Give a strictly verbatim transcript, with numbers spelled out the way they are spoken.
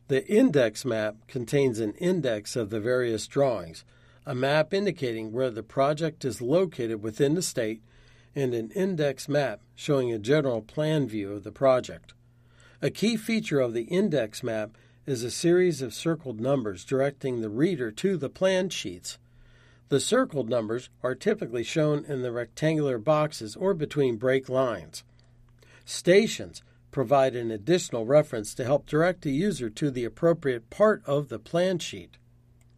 The index map contains an index of the various drawings, a map indicating where the project is located within the state, and an index map showing a general plan view of the project. A key feature of the index map is a series of circled numbers directing the reader to the plan sheets. The circled numbers are typically shown in the rectangular boxes or between break lines. Stations provide an additional reference to help direct the user to the appropriate part of the plan sheet.